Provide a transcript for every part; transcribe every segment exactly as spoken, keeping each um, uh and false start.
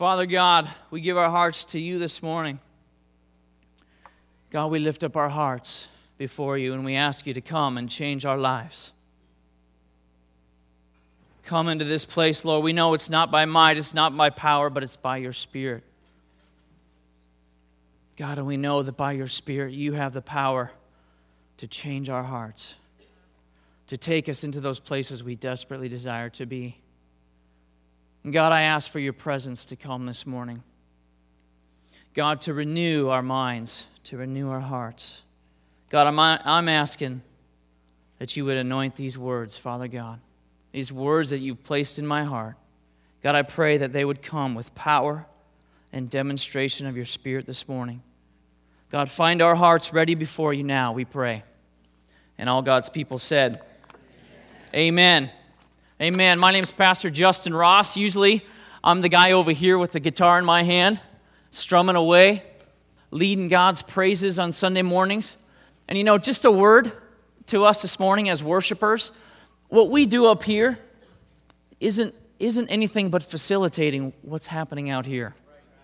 Father God, we give our hearts to you this morning. God, we lift up our hearts before you and we ask you to come and change our lives. Come into this place, Lord. We know it's not by might, it's not by power, but it's by your Spirit. God, and we know that by your Spirit you have the power to change our hearts, to take us into those places we desperately desire to be. And God, I ask for your presence to come this morning. God, to renew our minds, to renew our hearts. God, I'm, I'm asking that you would anoint these words, Father God, these words that you've placed in my heart. God, I pray that they would come with power and demonstration of your Spirit this morning. God, find our hearts ready before you now, we pray. And all God's people said, Amen. Amen. Amen. My name is Pastor Justin Ross. Usually, I'm the guy over here with the guitar in my hand, strumming away, leading God's praises on Sunday mornings. And you know, just a word to us this morning as worshipers, what we do up here isn't, isn't anything but facilitating what's happening out here.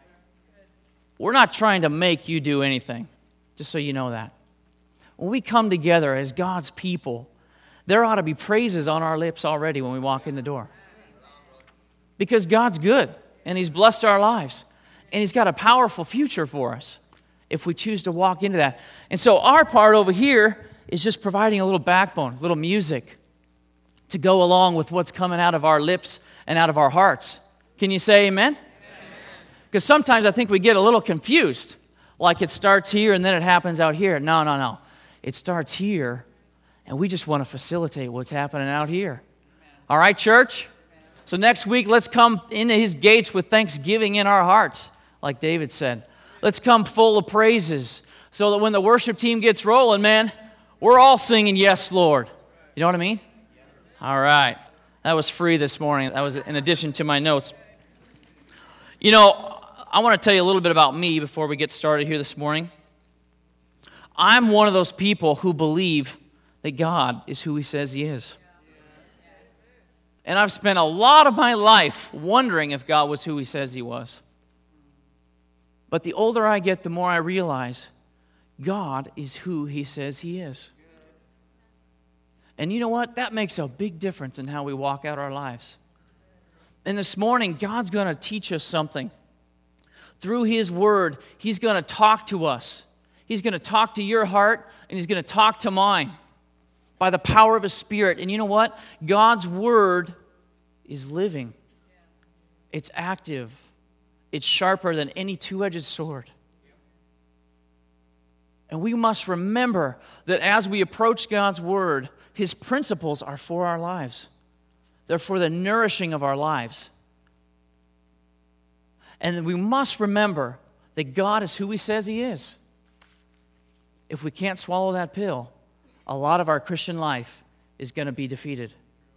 We're not trying to make you do anything, just so you know that. When we come together as God's people, there ought to be praises on our lips already when we walk in the door. Because God's good, and He's blessed our lives, and He's got a powerful future for us if we choose to walk into that. And so our part over here is just providing a little backbone, a little music to go along with what's coming out of our lips and out of our hearts. Can you say amen? Because sometimes I think we get a little confused, like it starts here and then it happens out here. No, no, no. It starts here, and we just want to facilitate what's happening out here. All right, church? So next week, let's come into His gates with thanksgiving in our hearts, like David said. Let's come full of praises so that when the worship team gets rolling, man, we're all singing, yes, Lord. You know what I mean? All right. That was free this morning. That was in addition to my notes. You know, I want to tell you a little bit about me before we get started here this morning. I'm one of those people who believe that God is who He says He is. And I've spent a lot of my life wondering if God was who He says He was. But the older I get, the more I realize God is who He says He is. And you know what? That makes a big difference in how we walk out our lives. And this morning, God's going to teach us something. Through His Word, He's going to talk to us. He's going to talk to your heart, and He's going to talk to mine by the power of His Spirit. And you know what? God's Word is living. It's active. It's sharper than any two-edged sword. And we must remember that as we approach God's Word, His principles are for our lives. They're for the nourishing of our lives. And we must remember that God is who He says He is. If we can't swallow that pill, a lot of our Christian life is going to be defeated.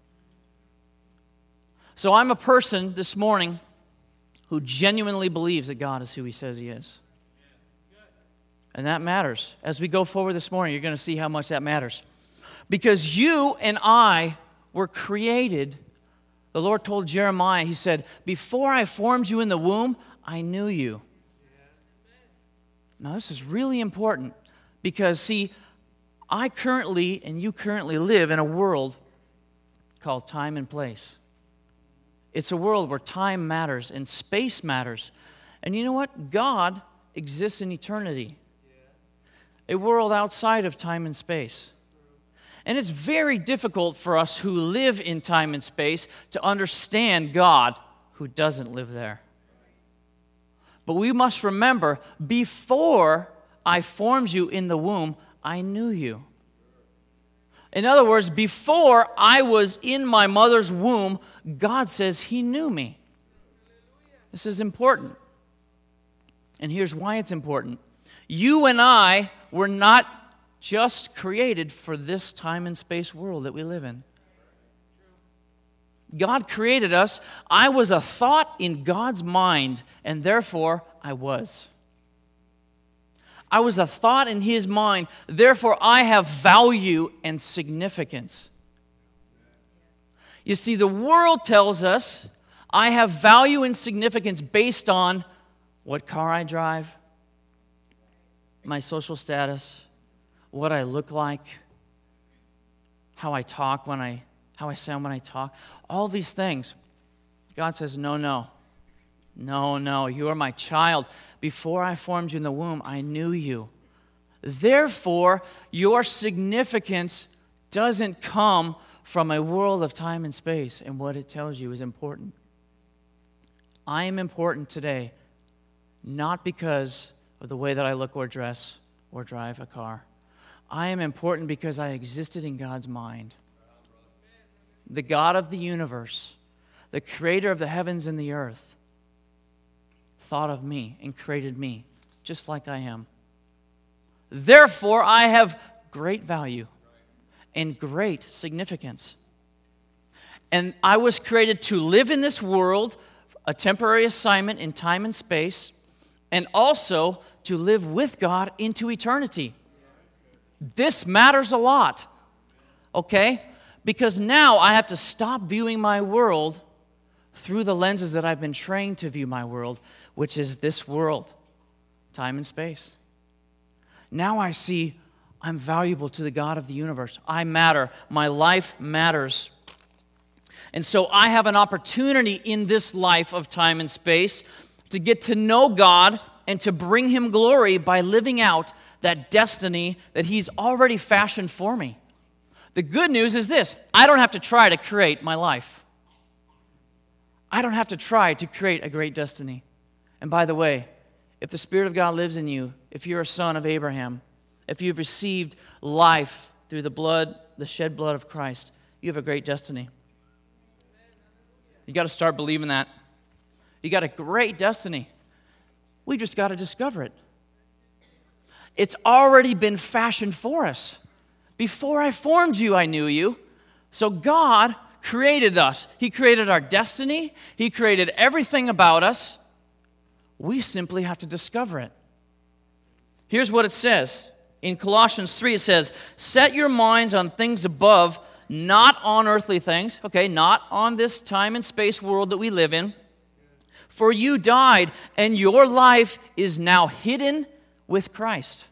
So I'm a person this morning who genuinely believes that God is who He says He is. And that matters. As we go forward this morning, you're going to see how much that matters. Because you and I were created. The Lord told Jeremiah, He said, before I formed you in the womb, I knew you. Now this is really important because, see, I currently and you currently live in a world called time and place. It's a world where time matters and space matters. And you know what? God exists in eternity. A world outside of time and space. And it's very difficult for us who live in time and space to understand God who doesn't live there. But we must remember, before I formed you in the womb, I knew you. In other words, before I was in my mother's womb, God says He knew me. This is important. And here's why it's important. You and I were not just created for this time and space world that we live in. God created us. I was a thought in God's mind, and therefore I was. I was a thought in His mind, therefore I have value and significance. You see, the world tells us I have value and significance based on what car I drive, my social status, what I look like, how I talk when I, how I sound when I talk, all these things. God says, no, no, no, no, you are my child. Before I formed you in the womb, I knew you. Therefore, your significance doesn't come from a world of time and space, and what it tells you is important. I am important today, not because of the way that I look or dress or drive a car. I am important because I existed in God's mind. The God of the universe, the creator of the heavens and the earth, thought of me and created me just like I am. Therefore, I have great value and great significance. And I was created to live in this world, a temporary assignment in time and space, and also to live with God into eternity. This matters a lot, okay? Because now I have to stop viewing my world through the lenses that I've been trained to view my world, which is this world, time and space. Now I see I'm valuable to the God of the universe. I matter. My life matters. And so I have an opportunity in this life of time and space to get to know God and to bring Him glory by living out that destiny that He's already fashioned for me. The good news is this: I don't have to try to create my life. I don't have to try to create a great destiny. And by the way, if the Spirit of God lives in you, if you're a son of Abraham, if you've received life through the blood, the shed blood of Christ, you have a great destiny. You got to start believing that. You got a great destiny. We just got to discover it. It's already been fashioned for us. Before I formed you, I knew you. So God created us. He created our destiny. He created everything about us. We simply have to discover it. Here's what it says. In Colossians three, it says, set your minds on things above, not on earthly things. Okay, not on this time and space world that we live in. For you died, and your life is now hidden with Christ.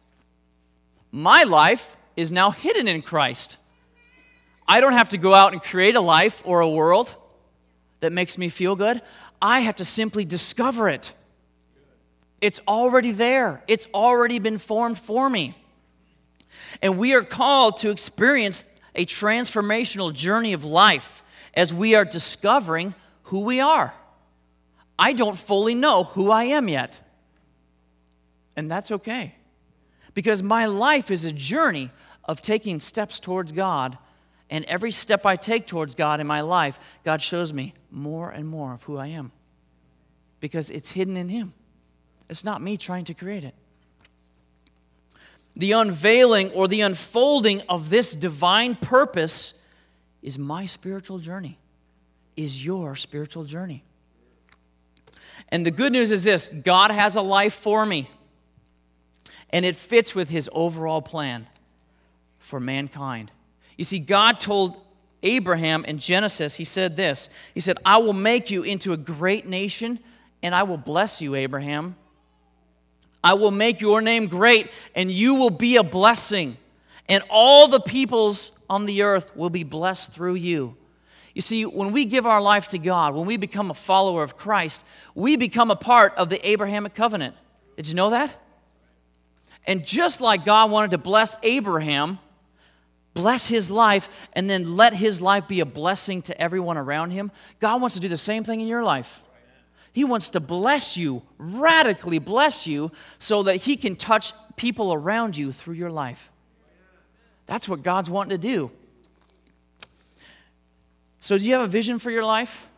My life is now hidden in Christ. I don't have to go out and create a life or a world that makes me feel good. I have to simply discover it. It's already there. It's already been formed for me. And we are called to experience a transformational journey of life as we are discovering who we are. I don't fully know who I am yet. And that's okay. Because my life is a journey of taking steps towards God. And every step I take towards God in my life, God shows me more and more of who I am. Because it's hidden in Him. It's not me trying to create it. The unveiling or the unfolding of this divine purpose is my spiritual journey, is your spiritual journey. And the good news is this: God has a life for me, and it fits with His overall plan for mankind. You see, God told Abraham in Genesis, He said this, He said, I will make you into a great nation, and I will bless you, Abraham. I will make your name great, and you will be a blessing. And all the peoples on the earth will be blessed through you. You see, when we give our life to God, when we become a follower of Christ, we become a part of the Abrahamic covenant. Did you know that? And just like God wanted to bless Abraham, bless his life, and then let his life be a blessing to everyone around him, God wants to do the same thing in your life. He wants to bless you, radically bless you, so that He can touch people around you through your life. That's what God's wanting to do. So do you have a vision for your life?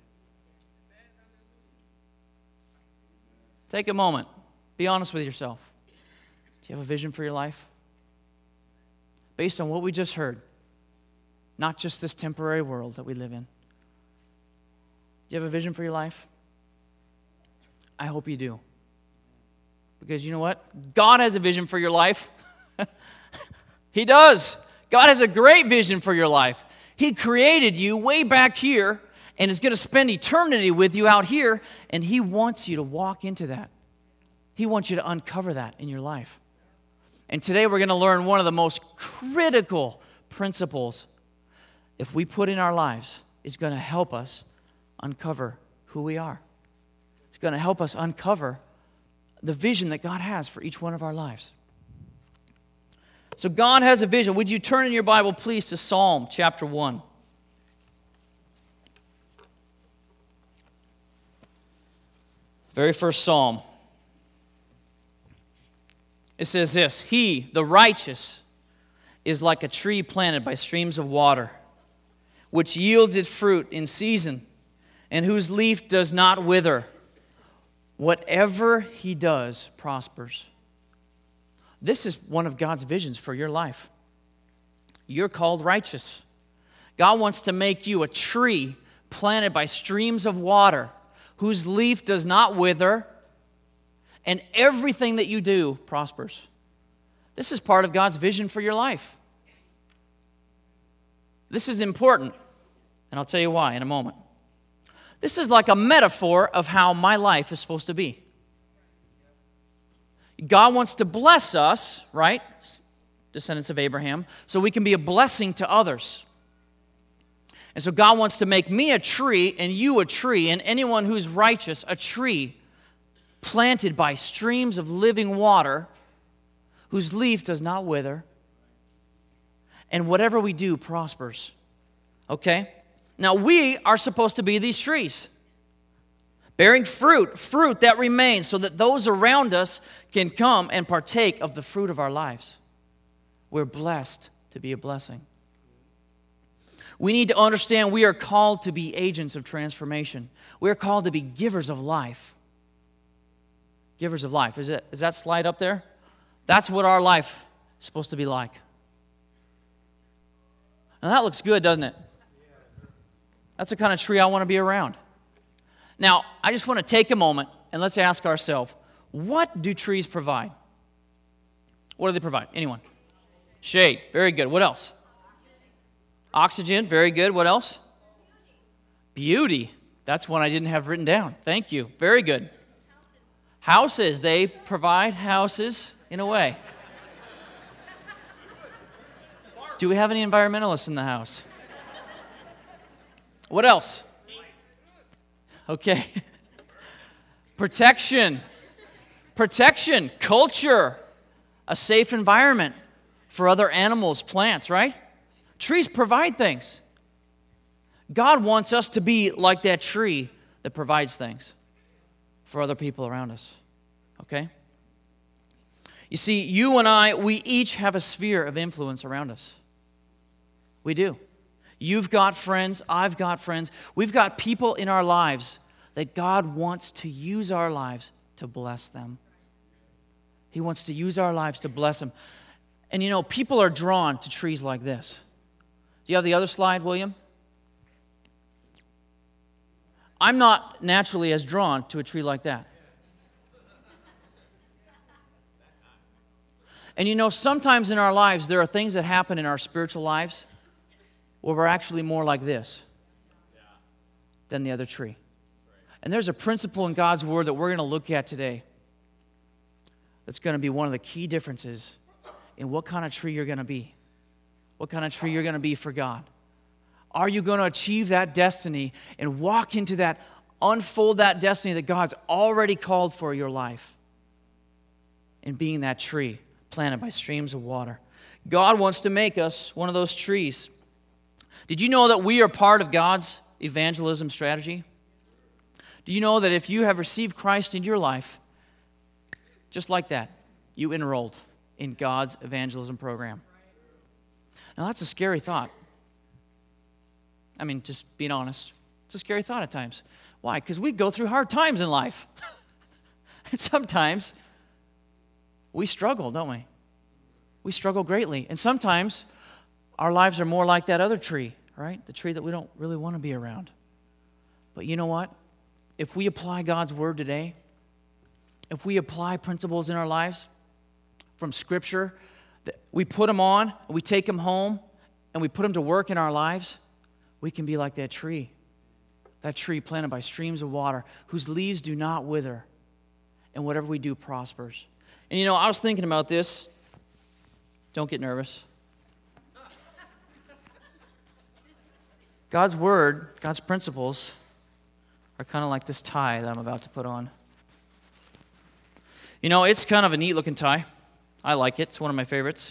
Take a moment. Be honest with yourself. Do you have a vision for your life? Based on what we just heard, not just this temporary world that we live in. Do you have a vision for your life? I hope you do. Because you know what? God has a vision for your life. He does. God has a great vision for your life. He created you way back here, and is going to spend eternity with you out here, and He wants you to walk into that. He wants you to uncover that in your life. And today we're going to learn one of the most critical principles, if we put in our lives, is going to help us uncover who we are. It's going to help us uncover the vision that God has for each one of our lives. So God has a vision. Would you turn in your Bible, please, to Psalm chapter one. Very first Psalm. It says this: He, the righteous, is like a tree planted by streams of water, which yields its fruit in season, and whose leaf does not wither. Whatever he does prospers. This is one of God's visions for your life. You're called righteous. God wants to make you a tree planted by streams of water, whose leaf does not wither, and everything that you do prospers. This is part of God's vision for your life. This is important, and I'll tell you why in a moment. This is like a metaphor of how my life is supposed to be. God wants to bless us, right? Descendants of Abraham, so we can be a blessing to others. And so God wants to make me a tree and you a tree, and anyone who's righteous a tree planted by streams of living water, whose leaf does not wither, and whatever we do prospers. Okay? Now we are supposed to be these trees, bearing fruit, fruit that remains, so that those around us can come and partake of the fruit of our lives. We're blessed to be a blessing. We need to understand we are called to be agents of transformation. We are called to be givers of life. Givers of life. Is it, is that slide up there? That's what our life is supposed to be like. Now that looks good, doesn't it? That's the kind of tree I want to be around. Now, I just want to take a moment and let's ask ourselves, what do trees provide? What do they provide? Anyone? Shade. Very good. What else? Oxygen. Very good. What else? Beauty. That's one I didn't have written down. Thank you. Very good. Houses. They provide houses in a way. Do we have any environmentalists in the house? What else? Okay. Protection. Protection. Culture. A safe environment for other animals, plants, right? Trees provide things. God wants us to be like that tree that provides things for other people around us. Okay? You see, you and I, we each have a sphere of influence around us. We do. You've got friends, I've got friends. We've got people in our lives that God wants to use our lives to bless them. He wants to use our lives to bless them. And you know, people are drawn to trees like this. Do you have the other slide, William? I'm not naturally as drawn to a tree like that. And you know, sometimes in our lives, there are things that happen in our spiritual lives where we're actually more like this than the other tree. And there's a principle in God's Word that we're going to look at today that's going to be one of the key differences in what kind of tree you're going to be. What kind of tree you're going to be for God. Are you going to achieve that destiny and walk into that, unfold that destiny that God's already called for your life in being that tree planted by streams of water? God wants to make us one of those trees. Did you know that we are part of God's evangelism strategy? Do you know that if you have received Christ in your life, just like that, you enrolled in God's evangelism program? Now, that's a scary thought. I mean, just being honest, it's a scary thought at times. Why? Because we go through hard times in life. And sometimes we struggle, don't we? We struggle greatly. And sometimes our lives are more like that other tree, right? The tree that we don't really want to be around. But you know what? If we apply God's Word today, if we apply principles in our lives from Scripture, we put them on, and we take them home, and we put them to work in our lives, we can be like that tree. that tree planted by streams of water, whose leaves do not wither, and whatever we do prospers. And you know, I was thinking about this. Don't get nervous. God's word, God's principles are kind of like this tie that I'm about to put on. You know, it's kind of a neat looking tie. I like it. It's one of my favorites.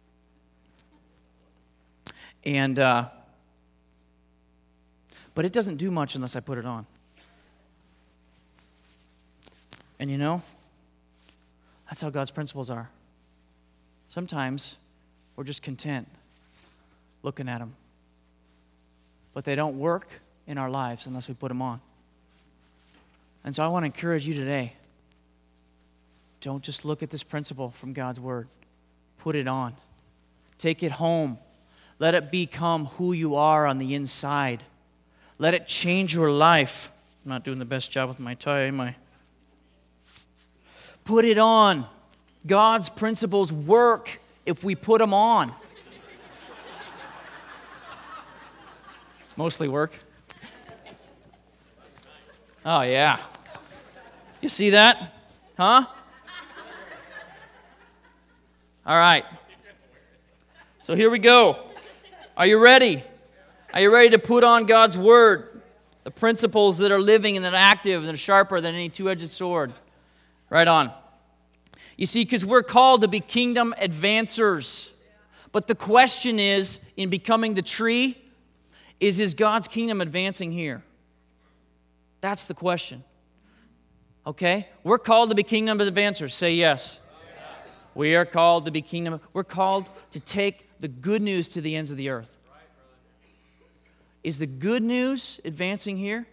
And, uh, but it doesn't do much unless I put it on. And you know, that's how God's principles are. Sometimes we're just content looking at them. But they don't work in our lives unless we put them on. And so I want to encourage you today. Don't just look at this principle from God's word. Put it on. Take it home. Let it become who you are on the inside. Let it change your life. I'm not doing the best job with my tie, am I? Put it on. God's principles work if we put them on. Mostly work. Oh, yeah. You see that? Huh? All right. So here we go. Are you ready? Are you ready to put on God's word? The principles that are living and that are active and that are sharper than any two-edged sword. Right on. You see, because we're called to be kingdom advancers. But the question is, in becoming the tree, is, is God's kingdom advancing here? That's the question. Okay? We're called to be kingdom advancers. Say yes. Yes. We are called to be kingdom. We're called to take the good news to the ends of the earth. Is the good news advancing here?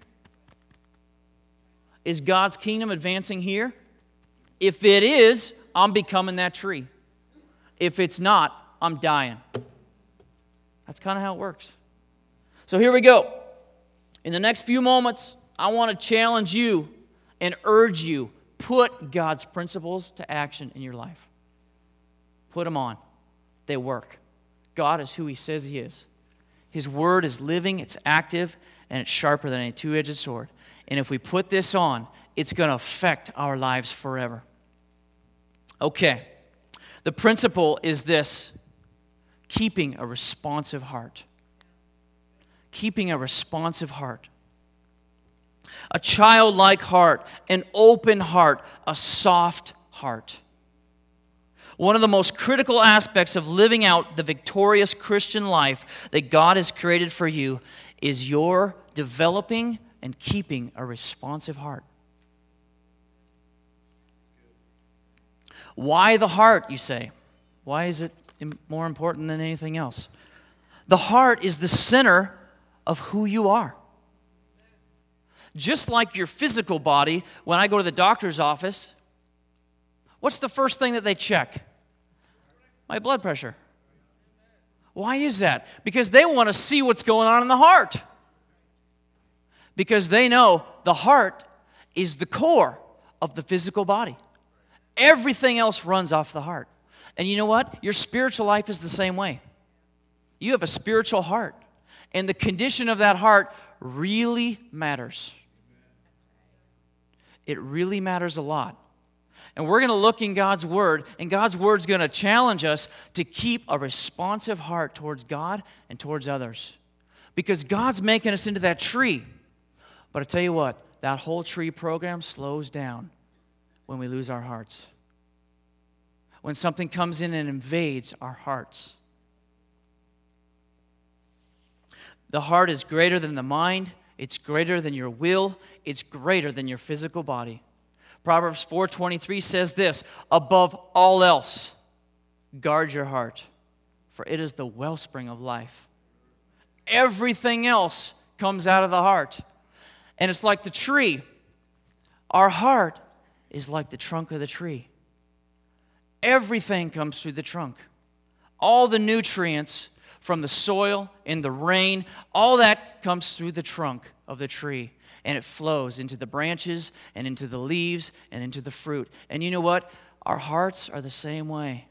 Is God's kingdom advancing here? If it is, I'm becoming that tree. If it's not, I'm dying. That's kind of how it works. So here we go. In the next few moments, I want to challenge you and urge you, put God's principles to action in your life. Put them on. They work. God is who He says He is. His word is living, it's active, and it's sharper than a two-edged sword. And if we put this on, it's going to affect our lives forever. Okay. The principle is this: keeping a responsive heart. Keeping a responsive heart. A childlike heart, an open heart, a soft heart. One of the most critical aspects of living out the victorious Christian life that God has created for you is your developing and keeping a responsive heart. Why the heart, you say? Why is it more important than anything else? The heart is the center of who you are. Just like your physical body, when I go to the doctor's office, what's the first thing that they check? My blood pressure. Why is that? Because they want to see what's going on in the heart. Because they know the heart is the core of the physical body. Everything else runs off the heart. And you know what? Your spiritual life is the same way. You have a spiritual heart. And the condition of that heart really matters. It really matters a lot. And we're going to look in God's Word, and God's Word's going to challenge us to keep a responsive heart towards God and towards others. Because God's making us into that tree. But I tell you what, that whole tree program slows down when we lose our hearts. When something comes in and invades our hearts. The heart is greater than the mind. It's greater than your will. It's greater than your physical body. Proverbs four twenty-three says this: above all else, guard your heart, for it is the wellspring of life. Everything else comes out of the heart. And it's like the tree. Our heart is like the trunk of the tree. Everything comes through the trunk. All the nutrients from the soil and the rain, all that comes through the trunk of the tree. And it flows into the branches and into the leaves and into the fruit. And you know what? Our hearts are the same way.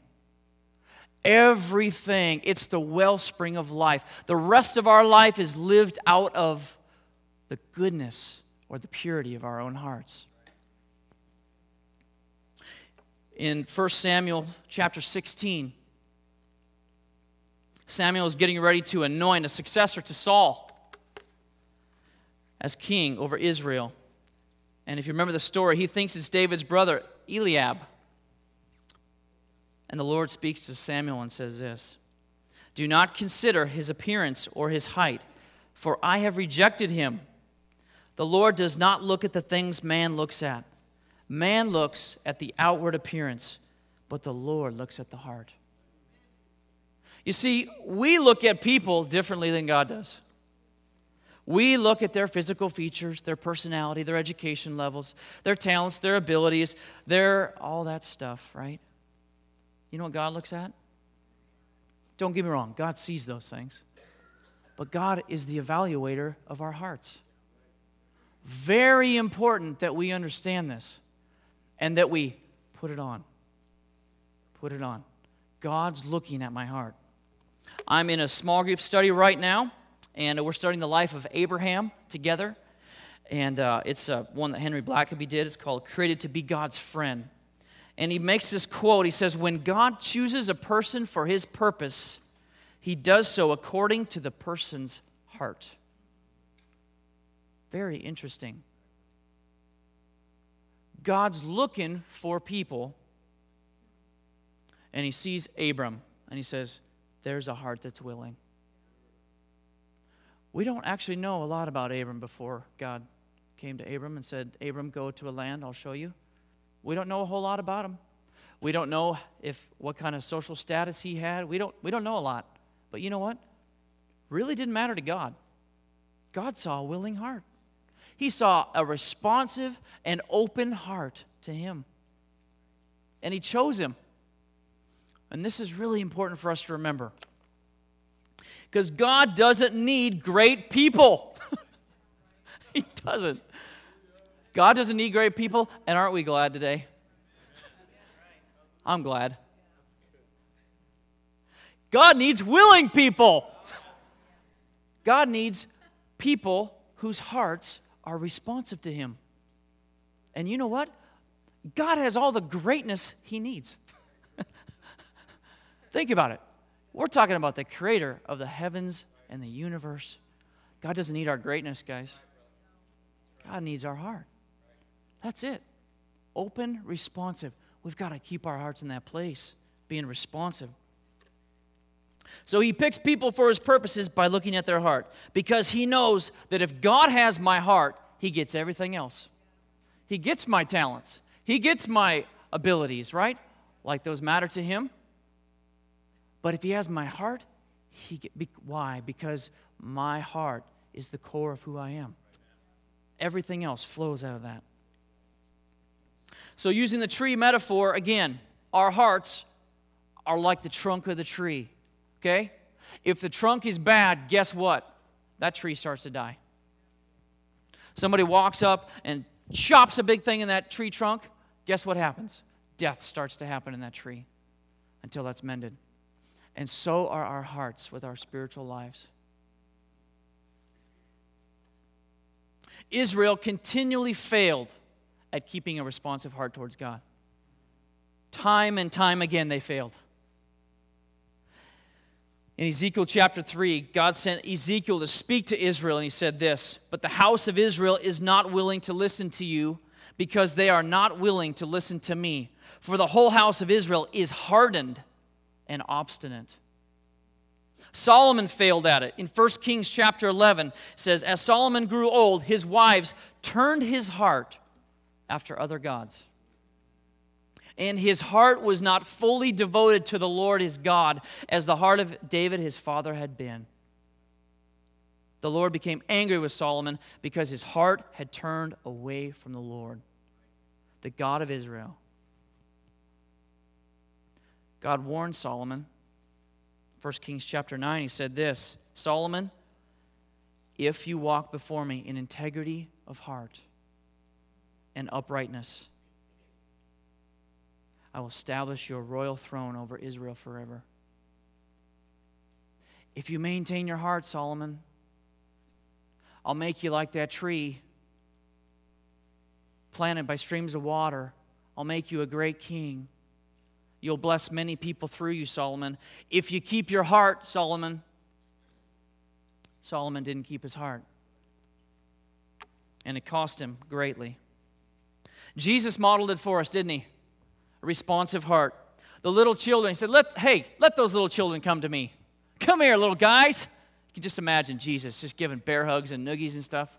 Everything, it's the wellspring of life. The rest of our life is lived out of the goodness or the purity of our own hearts. In First Samuel chapter sixteen, Samuel is getting ready to anoint a successor to Saul as king over Israel. And if you remember the story, he thinks it's David's brother, Eliab. And the Lord speaks to Samuel and says this, "Do not consider his appearance or his height, for I have rejected him. The Lord does not look at the things man looks at. Man looks at the outward appearance, but the Lord looks at the heart." You see, we look at people differently than God does. We look at their physical features, their personality, their education levels, their talents, their abilities, their all that stuff, right? You know what God looks at? Don't get me wrong, God sees those things. But God is the evaluator of our hearts. Very important that we understand this and that we put it on. Put it on. God's looking at my heart. I'm in a small group study right now, and we're studying the life of Abraham together. And uh, it's uh, one that Henry Blackaby did. It's called Created to be God's Friend. And he makes this quote. He says, "When God chooses a person for his purpose, he does so according to the person's heart." Very interesting. God's looking for people, and he sees Abram, and he says, there's a heart that's willing. We don't actually know a lot about Abram before God came to Abram and said, Abram, go to a land, I'll show you. We don't know a whole lot about him. We don't know if what kind of social status he had. We don't, we don't know a lot. But you know what? Really didn't matter to God. God saw a willing heart. He saw a responsive and open heart to him. And he chose him. And this is really important for us to remember. Because God doesn't need great people. He doesn't. God doesn't need great people, and aren't we glad today? I'm glad. God needs willing people. God needs people whose hearts are responsive to him. And you know what? God has all the greatness he needs. Think about it. We're talking about the creator of the heavens and the universe. God doesn't need our greatness, guys. God needs our heart. That's it. Open, responsive. We've got to keep our hearts in that place, being responsive. So he picks people for his purposes by looking at their heart, because he knows that if God has my heart, he gets everything else. He gets my talents. He gets my abilities, right? Like those matter to him. But if he has my heart, he get, be, why? Because my heart is the core of who I am. Everything else flows out of that. So using the tree metaphor, again, our hearts are like the trunk of the tree, okay? If the trunk is bad, guess what? That tree starts to die. Somebody walks up and chops a big thing in that tree trunk, guess what happens? Death starts to happen in that tree until that's mended. And so are our hearts with our spiritual lives. Israel continually failed at keeping a responsive heart towards God. Time and time again, they failed. In Ezekiel chapter three, God sent Ezekiel to speak to Israel, and he said this, "But the house of Israel is not willing to listen to you, because they are not willing to listen to me. For the whole house of Israel is hardened and obstinate." Solomon failed at it. In First Kings chapter eleven, it says, "As Solomon grew old, his wives turned his heart after other gods. And his heart was not fully devoted to the Lord his God, as the heart of David his father had been. The Lord became angry with Solomon because his heart had turned away from the Lord, the God of Israel." God warned Solomon. First Kings chapter nine, he said this, "Solomon, if you walk before me in integrity of heart and uprightness, I will establish your royal throne over Israel forever." If you maintain your heart, Solomon, I'll make you like that tree planted by streams of water. I'll make you a great king. You'll bless many people through you, Solomon. If you keep your heart, Solomon. Solomon didn't keep his heart. And it cost him greatly. Jesus modeled it for us, didn't he? A responsive heart. The little children, he said, let, hey, let those little children come to me. Come here, little guys. You can just imagine Jesus just giving bear hugs and noogies and stuff.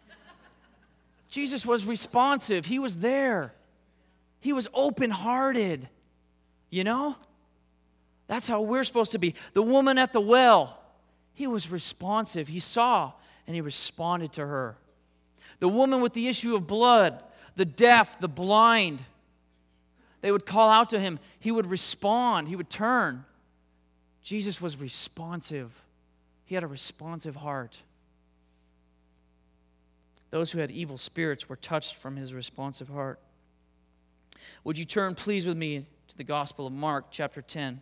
Jesus was responsive. He was there. He was open-hearted. You know? That's how we're supposed to be. The woman at the well, he was responsive. He saw and he responded to her. The woman with the issue of blood, the deaf, the blind, they would call out to him. He would respond. He would turn. Jesus was responsive. He had a responsive heart. Those who had evil spirits were touched from his responsive heart. Would you turn, please, with me to the Gospel of Mark, chapter ten.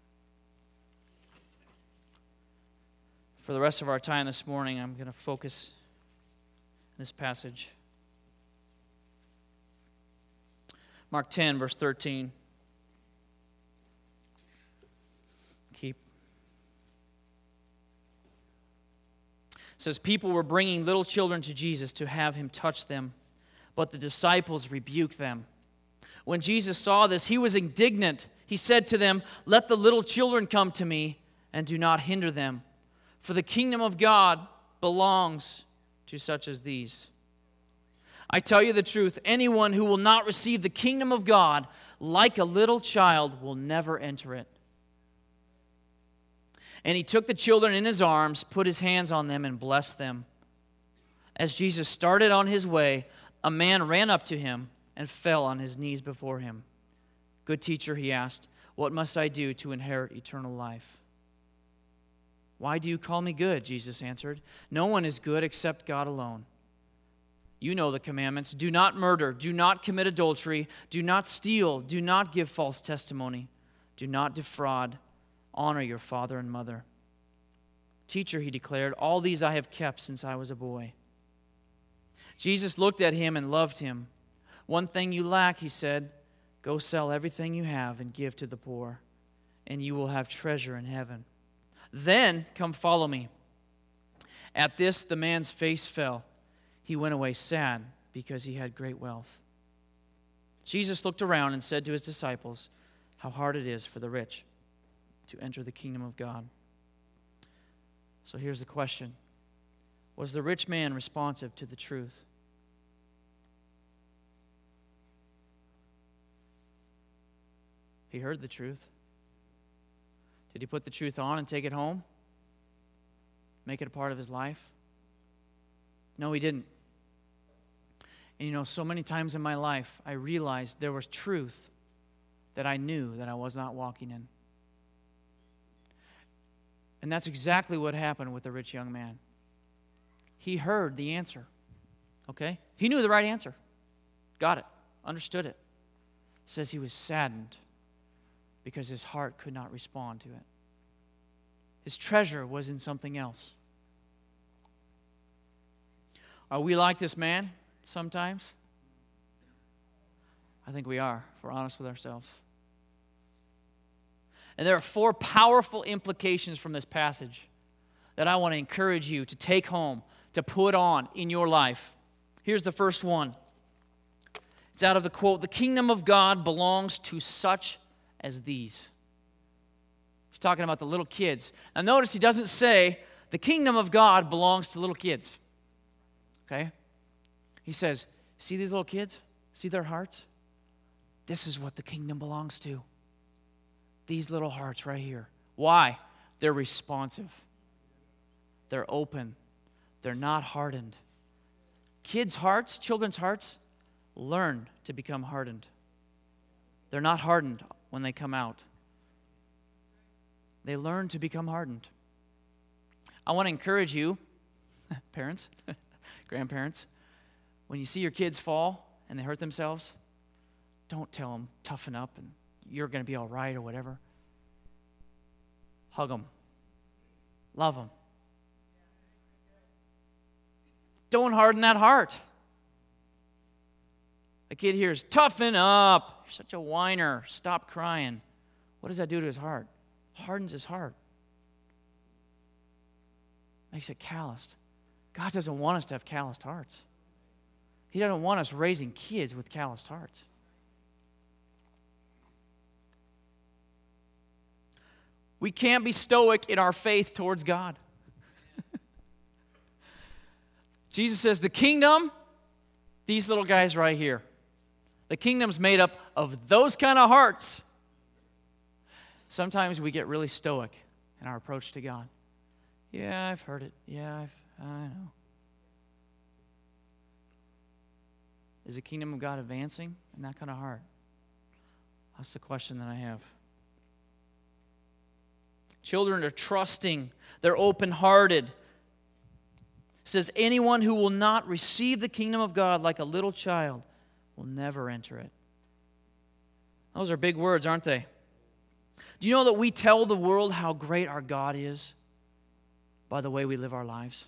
For the rest of our time this morning, I'm going to focus on this passage. Mark ten, verse thirteen. Keep. It says, people were bringing little children to Jesus to have him touch them, but the disciples rebuked them. When Jesus saw this, he was indignant. He said to them, let the little children come to me, and do not hinder them, for the kingdom of God belongs to such as these. I tell you the truth, anyone who will not receive the kingdom of God like a little child will never enter it. And he took the children in his arms, put his hands on them, and blessed them. As Jesus started on his way, a man ran up to him and fell on his knees before him. Good teacher, he asked, what must I do to inherit eternal life? Why do you call me good? Jesus answered. No one is good except God alone. You know the commandments. Do not murder. Do not commit adultery. Do not steal. Do not give false testimony. Do not defraud. Honor your father and mother. Teacher, he declared, all these I have kept since I was a boy. Jesus looked at him and loved him. One thing you lack, he said, go sell everything you have and give to the poor, and you will have treasure in heaven. Then come follow me. At this, the man's face fell. He went away sad because he had great wealth. Jesus looked around and said to his disciples, how hard it is for the rich to enter the kingdom of God. So here's the question. Was the rich man responsive to the truth? He heard the truth. Did he put the truth on and take it home? Make it a part of his life? No, he didn't. And you know, so many times in my life, I realized there was truth that I knew that I was not walking in. And that's exactly what happened with the rich young man. He heard the answer, okay? He knew the right answer. Got it. Understood it. It says he was saddened because his heart could not respond to it. His treasure was in something else. Are we like this man sometimes? I think we are, if we're honest with ourselves. And there are four powerful implications from this passage that I want to encourage you to take home, to put on in your life. Here's the first one. It's out of the quote, the kingdom of God belongs to such as these. He's talking about the little kids. Now notice he doesn't say the kingdom of God belongs to little kids. Okay? He says, see these little kids? See their hearts? This is what the kingdom belongs to. These little hearts right here. Why? They're responsive. They're open. They're not hardened. Kids' hearts, children's hearts, learn to become hardened. They're not hardened when they come out. They learn to become hardened. I want to encourage you, parents, grandparents, when you see your kids fall and they hurt themselves, don't tell them, toughen up and you're going to be all right or whatever. Hug them. Love them. don't harden that heart. A kid hears, toughen up. You're such a whiner. Stop crying. What does that do to his heart? Hardens his heart. Makes it calloused. God doesn't want us to have calloused hearts. He doesn't want us raising kids with calloused hearts. We can't be stoic in our faith towards God. Jesus says the kingdom, these little guys right here, the kingdom's made up of those kind of hearts. Sometimes we get really stoic in our approach to God. Yeah, I've heard it. Yeah, I've, I know. Is the kingdom of God advancing in that kind of heart? That's the question that I have. Children are trusting. They're open-hearted. It says, anyone who will not receive the kingdom of God like a little child will never enter it. Those are big words, aren't they? Do you know that we tell the world how great our God is by the way we live our lives?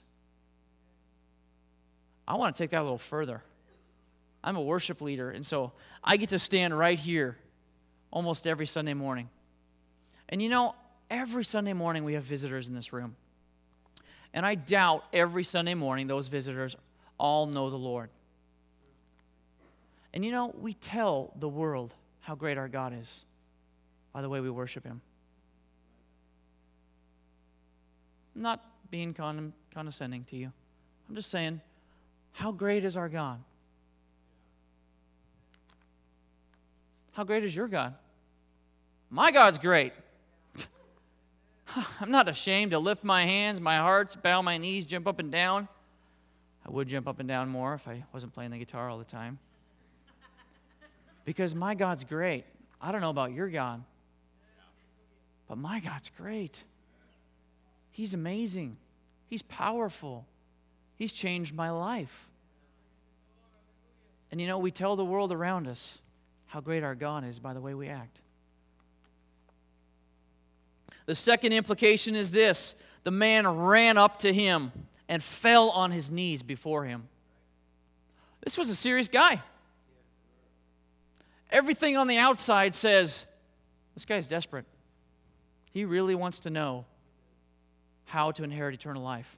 I want to take that a little further. I'm a worship leader, and so I get to stand right here almost every Sunday morning. And you know, every Sunday morning we have visitors in this room. And I doubt every Sunday morning those visitors all know the Lord. And you know, we tell the world how great our God is by the way we worship Him. I'm not being con- condescending to you. I'm just saying, how great is our God? How great is your God? My God's great. I'm not ashamed to lift my hands, my hearts, bow my knees, jump up and down. I would jump up and down more if I wasn't playing the guitar all the time. Because my God's great. I don't know about your God, but my God's great. He's amazing. He's powerful. He's changed my life. And you know, we tell the world around us how great our God is by the way we act. The second implication is this: the man ran up to him and fell on his knees before him. This was a serious guy. Everything on the outside says, this guy's desperate. He really wants to know how to inherit eternal life.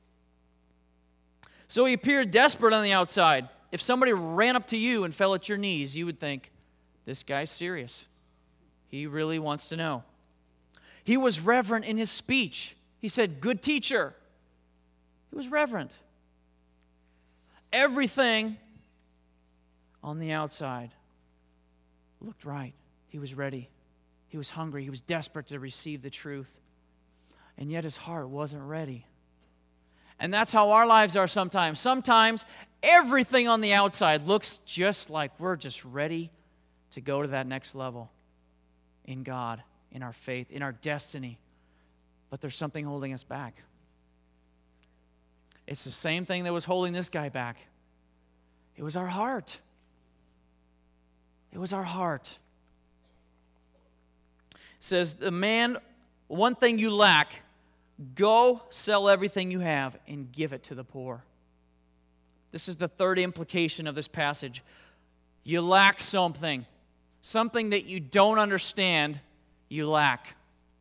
So he appeared desperate on the outside. If somebody ran up to you and fell at your knees, you would think, this guy's serious. He really wants to know. He was reverent in his speech. He said, good teacher. He was reverent. Everything on the outside looked right. He was ready. He was hungry. He was desperate to receive the truth. And yet his heart wasn't ready. And that's how our lives are sometimes. Sometimes everything on the outside looks just like we're just ready to go to that next level in God, in our faith, in our destiny. But there's something holding us back. It's the same thing that was holding this guy back. It was our heart. It was our heart. It says, the man, one thing you lack, go sell everything you have and give it to the poor. This is the third implication of this passage. You lack something. Something that you don't understand, you lack.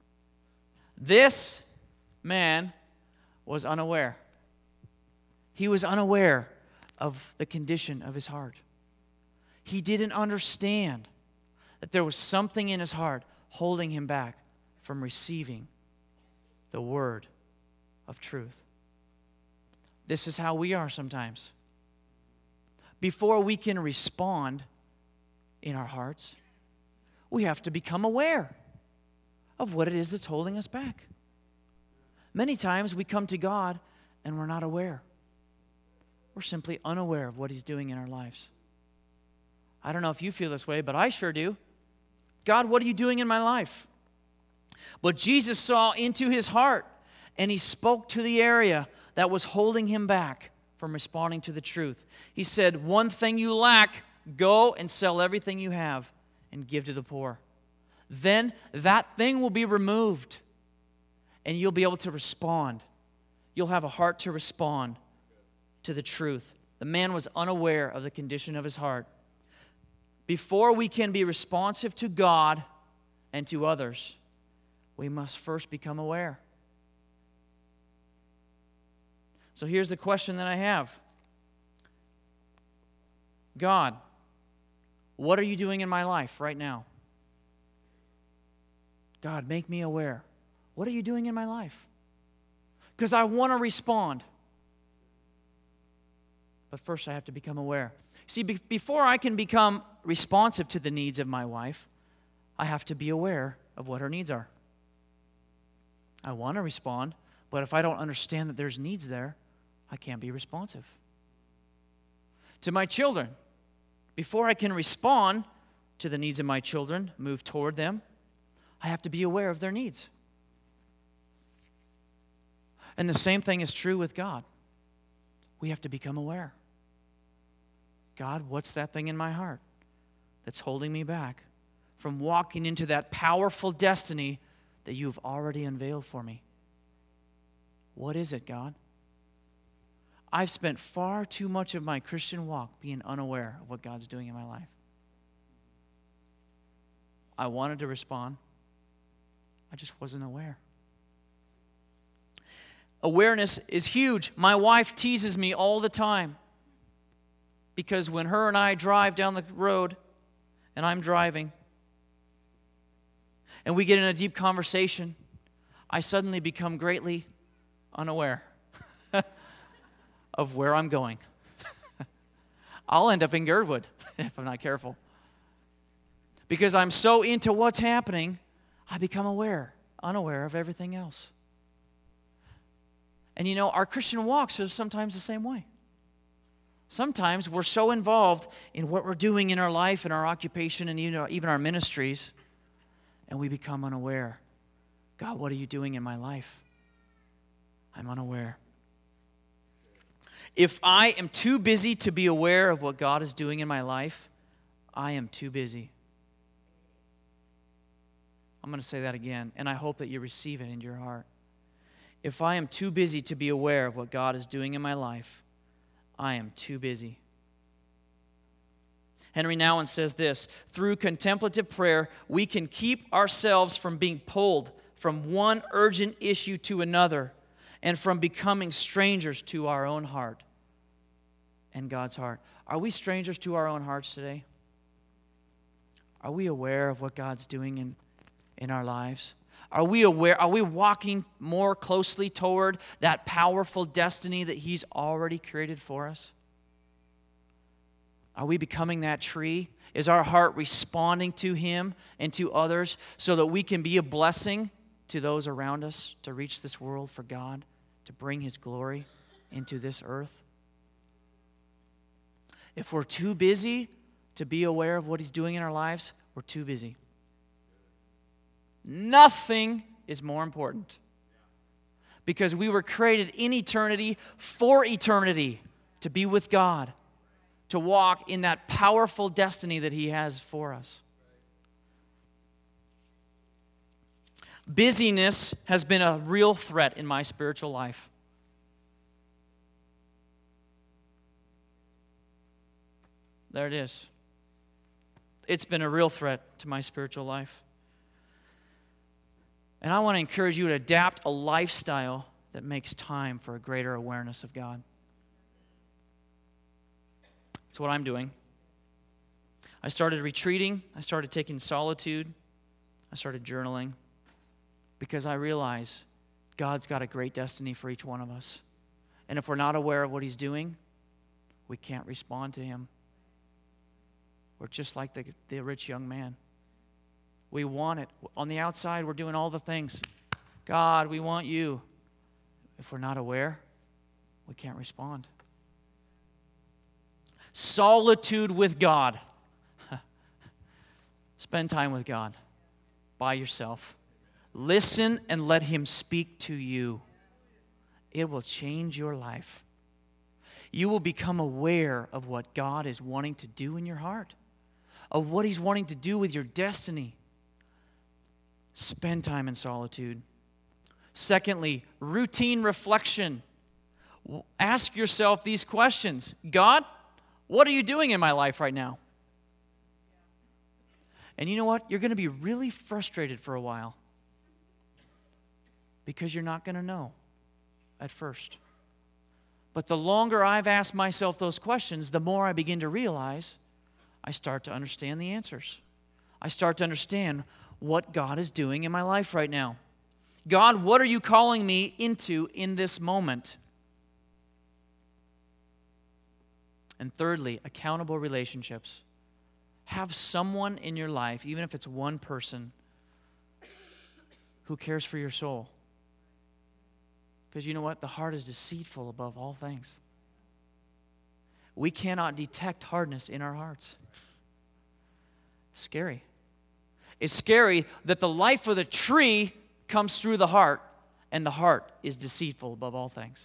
This man was unaware. He was unaware of the condition of his heart. He didn't understand that there was something in his heart holding him back from receiving the word of truth. This is how we are sometimes. Before we can respond in our hearts, we have to become aware of what it is that's holding us back. Many times we come to God and we're not aware. We're simply unaware of what He's doing in our lives. I don't know if you feel this way, but I sure do. God, what are you doing in my life? But Jesus saw into his heart, and He spoke to the area that was holding him back from responding to the truth. He said, one thing you lack, go and sell everything you have and give to the poor. Then that thing will be removed, and you'll be able to respond. You'll have a heart to respond to the truth. The man was unaware of the condition of his heart. Before we can be responsive to God and to others, we must first become aware. So here's the question that I have. God, what are you doing in my life right now? God, make me aware. What are you doing in my life? Because I want to respond. But first I have to become aware. See, be- before I can become responsive to the needs of my wife, I have to be aware of what her needs are. I want to respond, but if I don't understand that there's needs there, I can't be responsive. To my children, before I can respond to the needs of my children, move toward them, I have to be aware of their needs. And the same thing is true with God. We have to become aware. God, what's that thing in my heart that's holding me back from walking into that powerful destiny that you've already unveiled for me? What is it, God? I've spent far too much of my Christian walk being unaware of what God's doing in my life. I wanted to respond. I just wasn't aware. Awareness is huge. My wife teases me all the time because when her and I drive down the road and I'm driving and we get in a deep conversation, I suddenly become greatly unaware of where I'm going. I'll end up in Girdwood if I'm not careful. Because I'm so into what's happening, I become aware, unaware of everything else. And you know, our Christian walks are sometimes the same way. Sometimes we're so involved in what we're doing in our life, in our occupation, and even our ministries, and we become unaware. God, what are you doing in my life? I'm unaware. If I am too busy to be aware of what God is doing in my life, I am too busy. I'm going to say that again, and I hope that you receive it in your heart. If I am too busy to be aware of what God is doing in my life, I am too busy. Henry Nouwen says this, through contemplative prayer, we can keep ourselves from being pulled from one urgent issue to another and from becoming strangers to our own heart and God's heart. Are we strangers to our own hearts today? Are we aware of what God's doing in, in our lives? Are we aware, are we walking more closely toward that powerful destiny that He's already created for us? Are we becoming that tree? Is our heart responding to Him and to others so that we can be a blessing to those around us to reach this world for God, to bring His glory into this earth? If we're too busy to be aware of what He's doing in our lives, we're too busy. Nothing is more important because we were created in eternity for eternity to be with God, to walk in that powerful destiny that He has for us. Busyness has been a real threat in my spiritual life. There it is. It's been a real threat to my spiritual life. And I want to encourage you to adapt a lifestyle that makes time for a greater awareness of God. That's what I'm doing. I started retreating. I started taking solitude. I started journaling because I realize God's got a great destiny for each one of us. And if we're not aware of what He's doing, we can't respond to Him. We're just like the, the rich young man. We want it. On the outside, we're doing all the things. God, we want you. If we're not aware, we can't respond. Solitude with God. Spend time with God by yourself. Listen and let Him speak to you. It will change your life. You will become aware of what God is wanting to do in your heart, of what He's wanting to do with your destiny. Spend time in solitude. Secondly, routine reflection. Ask yourself these questions. God, what are you doing in my life right now? And you know what? You're going to be really frustrated for a while because you're not going to know at first. But the longer I've asked myself those questions, the more I begin to realize I start to understand the answers. I start to understand what God is doing in my life right now. God, what are you calling me into in this moment? And thirdly, accountable relationships. Have someone in your life, even if it's one person, who cares for your soul. Because you know what? The heart is deceitful above all things. We cannot detect hardness in our hearts. Scary. It's scary that the life of the tree comes through the heart, and the heart is deceitful above all things.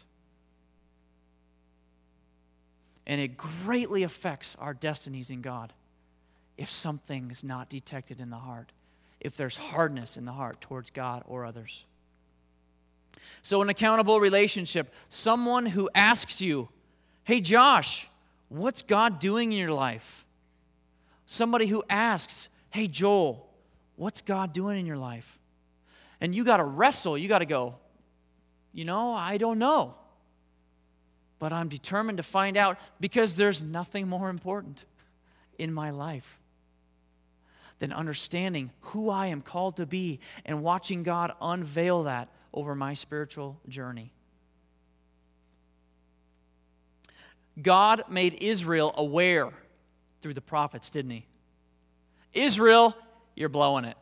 And it greatly affects our destinies in God if something is not detected in the heart, if there's hardness in the heart towards God or others. So an accountable relationship, someone who asks you, hey Josh, what's God doing in your life? Somebody who asks, hey Joel, what's God doing in your life? And you got to wrestle, you got to go, you know, I don't know. But I'm determined to find out because there's nothing more important in my life than understanding who I am called to be and watching God unveil that over my spiritual journey. God made Israel aware through the prophets, didn't he? Israel, you're blowing it.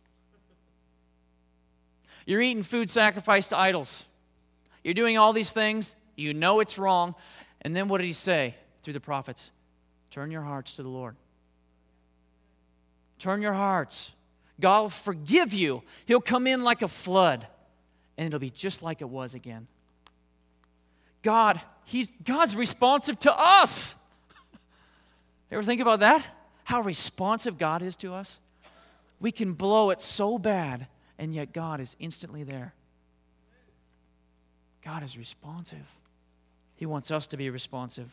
You're eating food sacrificed to idols. You're doing all these things. You know it's wrong. And then what did he say through the prophets? Turn your hearts to the Lord. Turn your hearts. God will forgive you. He'll come in like a flood, and it'll be just like it was again. God, he's, God's responsive to us. Ever think about that? How responsive God is to us? We can blow it so bad, and yet God is instantly there. God is responsive. He wants us to be responsive.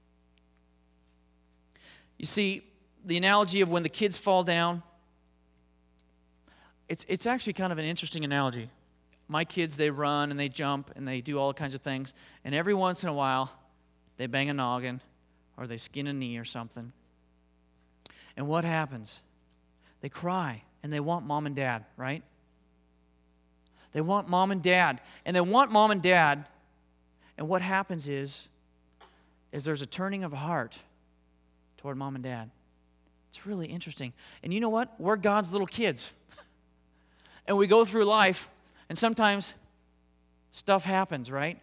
You see, the analogy of when the kids fall down, it's, it's actually kind of an interesting analogy. My kids, they run and they jump and they do all kinds of things, and every once in a while, they bang a noggin or they skin a knee or something. And what happens? They cry and they want mom and dad, right? They want mom and dad, and they want mom and dad, and what happens is, is there's a turning of heart toward mom and dad. It's really interesting. And you know what? We're God's little kids. And we go through life, and sometimes stuff happens, right?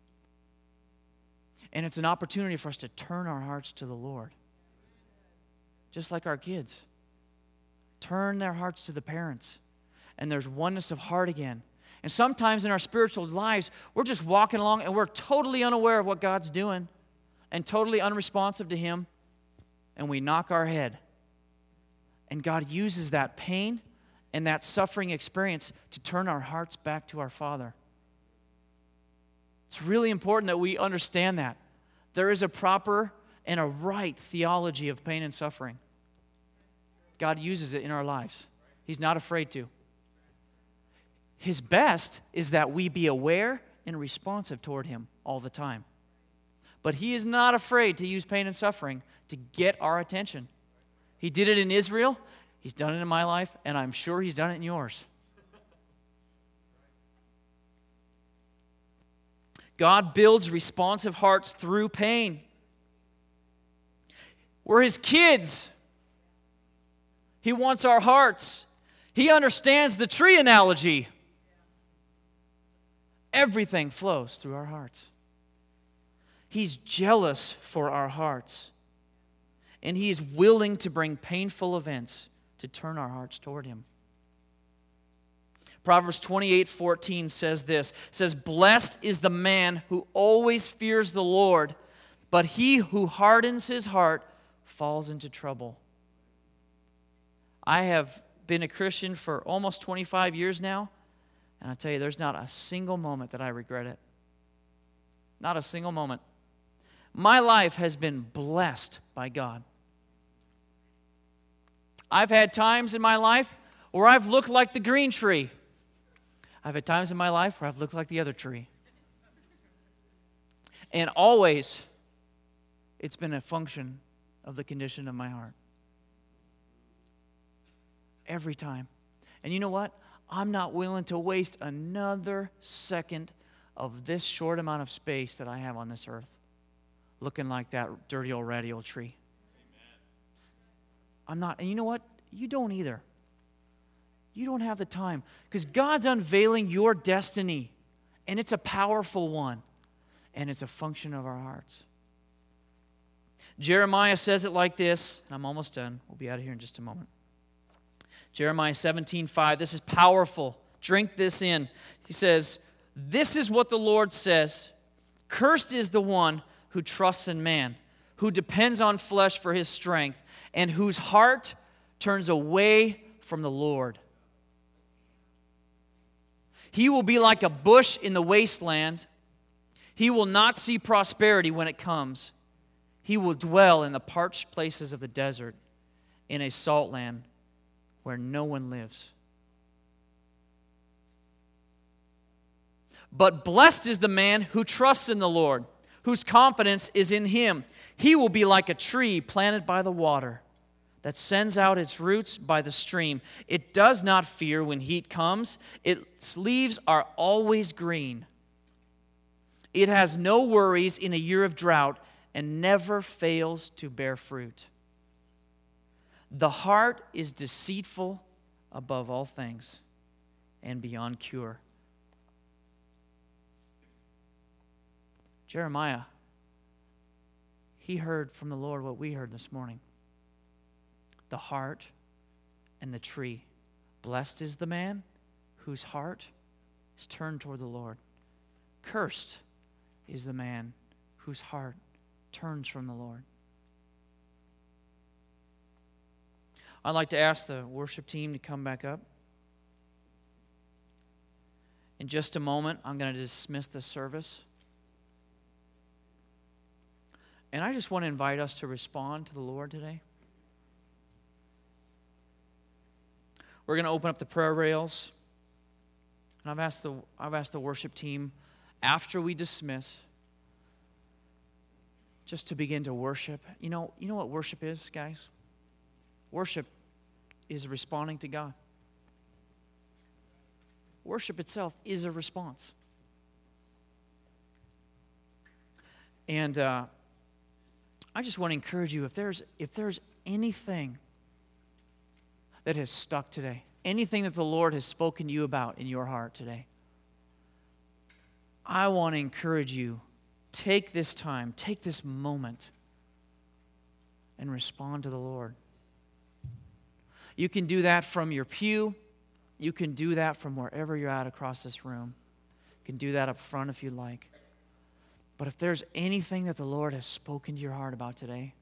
And it's an opportunity for us to turn our hearts to the Lord. Just like our kids. Turn their hearts to the parents. And there's oneness of heart again. And sometimes in our spiritual lives, we're just walking along and we're totally unaware of what God's doing and totally unresponsive to Him, and we knock our head. And God uses that pain and that suffering experience to turn our hearts back to our Father. It's really important that we understand that. There is a proper and a right theology of pain and suffering. God uses it in our lives. He's not afraid to. His best is that we be aware and responsive toward Him all the time. But He is not afraid to use pain and suffering to get our attention. He did it in Israel. He's done it in my life, and I'm sure He's done it in yours. God builds responsive hearts through pain. We're His kids. He wants our hearts. He understands the tree analogy. Everything flows through our hearts. He's jealous for our hearts. And He is willing to bring painful events to turn our hearts toward Him. Proverbs twenty-eight fourteen says this, says, "Blessed is the man who always fears the Lord, but he who hardens his heart falls into trouble." I have been a Christian for almost twenty-five years now, and I tell you, there's not a single moment that I regret it. Not a single moment. My life has been blessed by God. I've had times in my life where I've looked like the green tree. I've had times in my life where I've looked like the other tree. And always, it's been a function of the condition of my heart. Every time. And you know what? I'm not willing to waste another second of this short amount of space that I have on this earth looking like that dirty old ratty old tree. Amen. I'm not. And you know what? You don't either. You don't have the time. Because God's unveiling your destiny. And it's a powerful one. And it's a function of our hearts. Jeremiah says it like this. I'm almost done. We'll be out of here in just a moment. Jeremiah seventeen five. This is powerful. Drink this in. He says, "This is what the Lord says. Cursed is the one who trusts in man, who depends on flesh for his strength, and whose heart turns away from the Lord. He will be like a bush in the wasteland. He will not see prosperity when it comes. He will dwell in the parched places of the desert, in a salt land where no one lives. But blessed is the man who trusts in the Lord, whose confidence is in Him. He will be like a tree planted by the water that sends out its roots by the stream. It does not fear when heat comes. Its leaves are always green. It has no worries in a year of drought and never fails to bear fruit. The heart is deceitful above all things and beyond cure." Jeremiah, he heard from the Lord what we heard this morning. The heart and the tree. Blessed is the man whose heart is turned toward the Lord. Cursed is the man whose heart turns from the Lord. I'd like to ask the worship team to come back up. In just a moment, I'm going to dismiss the service. And I just want to invite us to respond to the Lord today. We're going to open up the prayer rails. And I've asked the, I've asked the worship team, after we dismiss, just to begin to worship. You know, you know what worship is, guys? Worship is responding to God. Worship itself is a response. And uh, I just want to encourage you, if there's if there's anything that has stuck today, anything that the Lord has spoken to you about in your heart today, I want to encourage you, take this time, take this moment, and respond to the Lord. You can do that from your pew. You can do that from wherever you're at across this room. You can do that up front if you'd like. But if there's anything that the Lord has spoken to your heart about today,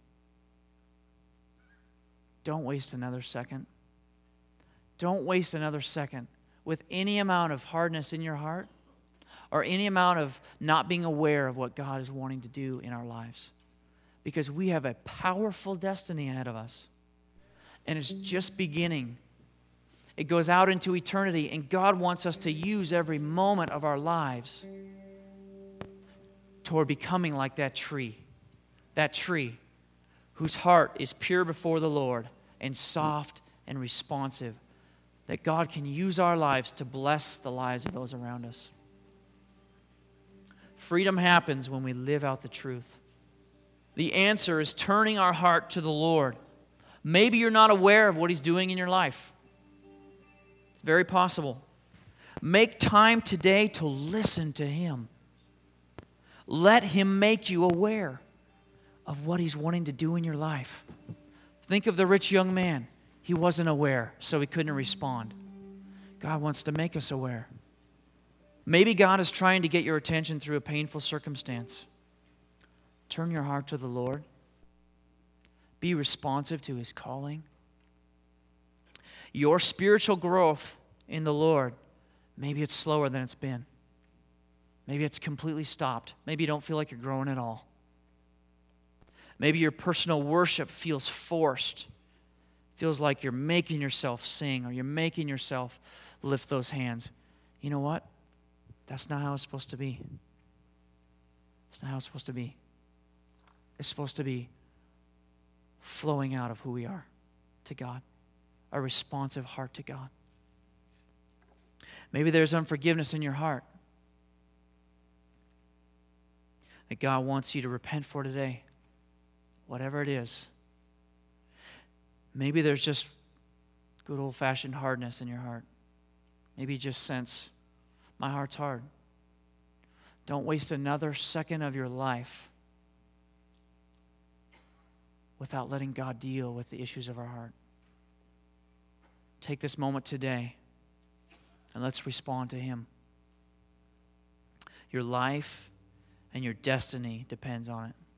don't waste another second. Don't waste another second with any amount of hardness in your heart or any amount of not being aware of what God is wanting to do in our lives. Because we have a powerful destiny ahead of us. And it's just beginning. It goes out into eternity, and God wants us to use every moment of our lives toward becoming like that tree. That tree whose heart is pure before the Lord and soft and responsive. That God can use our lives to bless the lives of those around us. Freedom happens when we live out the truth. The answer is turning our heart to the Lord. Maybe you're not aware of what He's doing in your life. It's very possible. Make time today to listen to Him. Let Him make you aware of what He's wanting to do in your life. Think of the rich young man. He wasn't aware, so he couldn't respond. God wants to make us aware. Maybe God is trying to get your attention through a painful circumstance. Turn your heart to the Lord. Be responsive to His calling. Your spiritual growth in the Lord, maybe it's slower than it's been. Maybe it's completely stopped. Maybe you don't feel like you're growing at all. Maybe your personal worship feels forced. Feels like you're making yourself sing or you're making yourself lift those hands. You know what? That's not how it's supposed to be. It's not how it's supposed to be. It's supposed to be flowing out of who we are to God, a responsive heart to God. Maybe there's unforgiveness in your heart that God wants you to repent for today, whatever it is. Maybe there's just good old-fashioned hardness in your heart. Maybe you just sense, my heart's hard. Don't waste another second of your life without letting God deal with the issues of our heart. Take this moment today and let's respond to Him. Your life and your destiny depends on it.